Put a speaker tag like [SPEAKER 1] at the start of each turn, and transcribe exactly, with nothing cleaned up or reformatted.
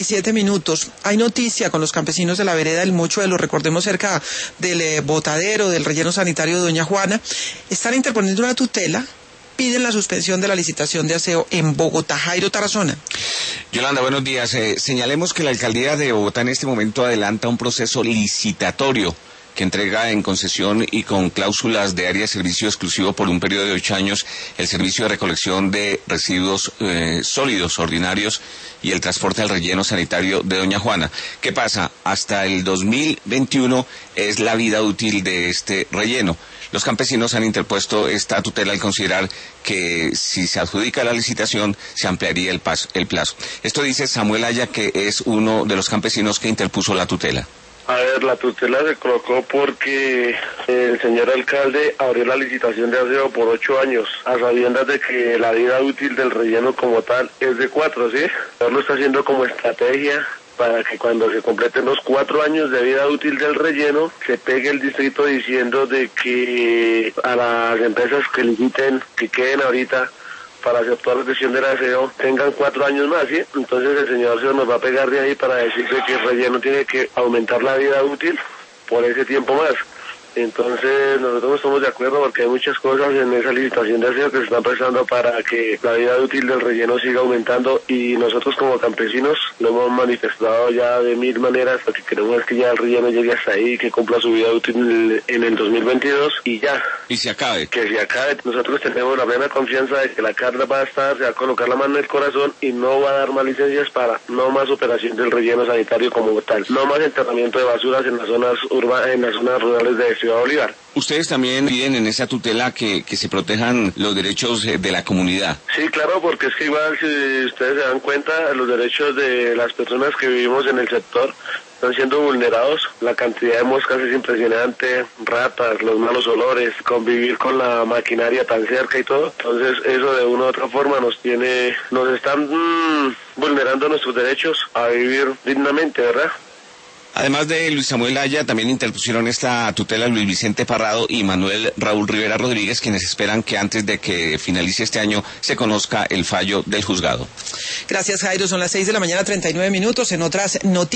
[SPEAKER 1] Siete minutos. Hay noticia con los campesinos de la vereda del Mochuelo, recordemos cerca del eh, botadero del relleno sanitario de Doña Juana. Están interponiendo una tutela, piden la suspensión de la licitación de aseo en Bogotá. Jairo Tarazona.
[SPEAKER 2] Yolanda, buenos días. Eh, señalemos que la alcaldía de Bogotá en este momento adelanta un proceso licitatorio que entrega en concesión y con cláusulas de área de servicio exclusivo por un periodo de ocho años el servicio de recolección de residuos eh, sólidos ordinarios y el transporte al relleno sanitario de Doña Juana. ¿Qué pasa? Hasta el dos mil veintiuno es la vida útil de este relleno. Los campesinos han interpuesto esta tutela al considerar que si se adjudica la licitación se ampliaría el, paso, el plazo. Esto dice Samuel Aya, que es uno de los campesinos que interpuso la tutela.
[SPEAKER 3] A ver, la tutela se colocó porque el señor alcalde abrió la licitación de aseo por ocho años, a sabiendas de que la vida útil del relleno como tal es de cuatro, ¿sí? Él lo está haciendo como estrategia para que cuando se completen los cuatro años de vida útil del relleno, se pegue el distrito diciendo de que a las empresas que liciten, que queden ahorita para aceptar la decisión del aseo, tengan cuatro años más, ¿sí? Entonces el señor se nos va a pegar de ahí para decirle que el relleno tiene que aumentar la vida útil por ese tiempo más. Entonces nosotros no estamos de acuerdo porque hay muchas cosas en esa licitación de aseo que se están prestando para que la vida útil del relleno siga aumentando, y nosotros como campesinos lo hemos manifestado ya de mil maneras porque queremos que ya el relleno llegue hasta ahí, que cumpla su vida útil en el dos mil veintidós y ya.
[SPEAKER 2] Y se acabe.
[SPEAKER 3] Que se acabe. Nosotros tenemos la plena confianza de que la carga va a estar, se va a colocar la mano en el corazón y no va a dar más licencias para no más operación del relleno sanitario como tal, no más enterramiento de basuras en las zonas urbanas, en las zonas rurales de Ciudad Bolívar.
[SPEAKER 2] Ustedes también piden en esa tutela que, que se protejan los derechos de la comunidad.
[SPEAKER 3] Sí, claro, porque es que igual si ustedes se dan cuenta, los derechos de las personas que vivimos en el sector están siendo vulnerados. La cantidad de moscas es impresionante, ratas, los malos olores, convivir con la maquinaria tan cerca y todo. Entonces eso de una u otra forma nos tiene, nos están mmm, vulnerando nuestros derechos a vivir dignamente, ¿verdad?
[SPEAKER 2] Además de Luis Samuel Aya, también interpusieron esta tutela Luis Vicente Parrado y Manuel Raúl Rivera Rodríguez, quienes esperan que antes de que finalice este año se conozca el fallo del juzgado.
[SPEAKER 1] Gracias, Jairo. Son las seis de la mañana, treinta y nueve minutos. En otras noticias.